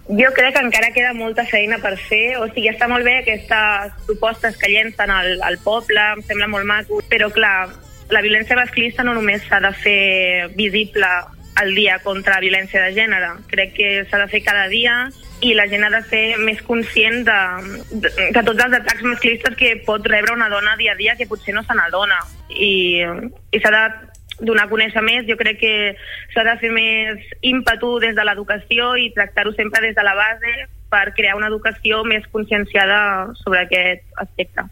Jo crec que encara queda molta feina per fer, o sigui, està molt bé aquestes propostes que llencen al poble, em sembla molt maco, però clar, la violència masclista no només s'ha de fer visible el dia contra la violència de gènere, crec que s'ha de fer cada dia i la gent ha de ser més conscient de tots els atacs masclistes que pot rebre una dona dia a dia que potser no se n'adona i s'ha de donar a conèixer més. Jo crec que s'ha de fer més ímpetu des de l'educació i tractar-ho sempre des de la base per crear una educació més conscienciada sobre aquest aspecte.